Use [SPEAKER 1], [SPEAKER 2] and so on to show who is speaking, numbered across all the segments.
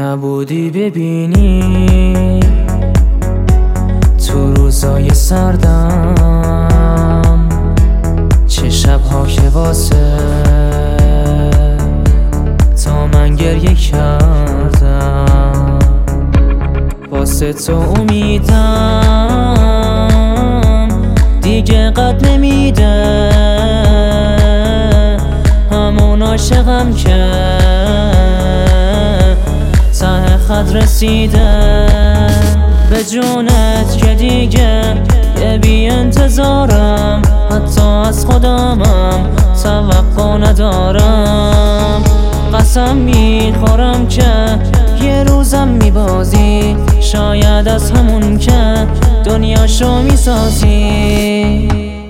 [SPEAKER 1] نبودی ببینی تو روزای سردم چه شبها که واسه تا من گریه کردم، واسه تو امیدم دیگه قد نمیده، همون عاشقم که ته خط رسیده. به جونت که دیگه یه بی انتظارم، حتی از خودمم توقع ندارم. قسم میخورم که یه روزم میبازی، شاید از همون که دنیاشو میسازی.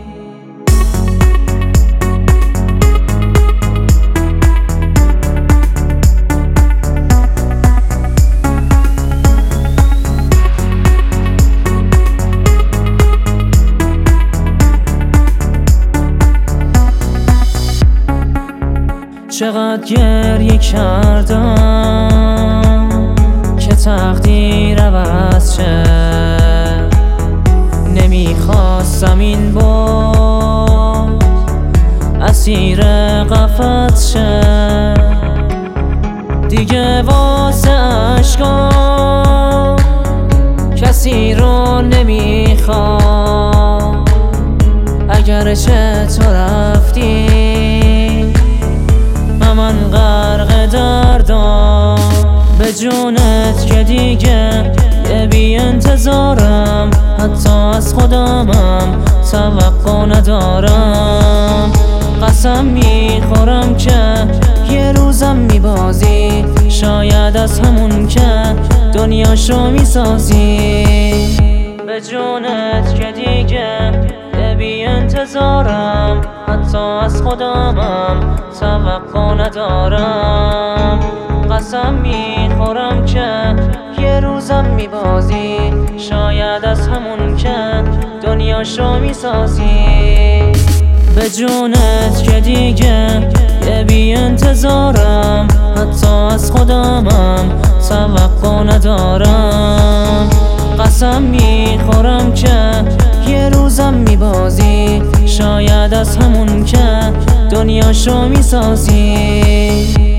[SPEAKER 1] چقدر گریه کردم که تقدیر عوض شه، نمیخواستم این بود اسیر قفس شه. دیگه واسه عشقا کسی رو نمیخوام، اگرچه تو رفتی من غرق دردم. به جونت که دیگه یه بی انتظارم، حتی از خودمم توقع ندارم. قسم میخورم که یه روزم میبازی، شاید از همون که دنیاشو میسازی. به جونت که دیگه یه بی انتظارم، حتی از خودمم توقع ندارم. قسم میخورم که یه روزم میبازی، شاید از همون که دنیاشو میسازی. به جونت که دیگه یه بی انتظارم، حتی از خودمم توقع ندارم. قسم میخورم که یه روزم میبازی، شاید از همون که دنیاشو میسازی.